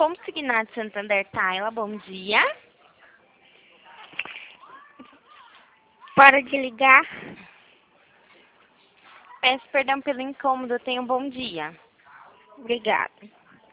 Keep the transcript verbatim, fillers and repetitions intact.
Consignado Santander Taila, bom dia. Para de ligar. Peço perdão pelo incômodo, tenha um bom dia. Obrigada.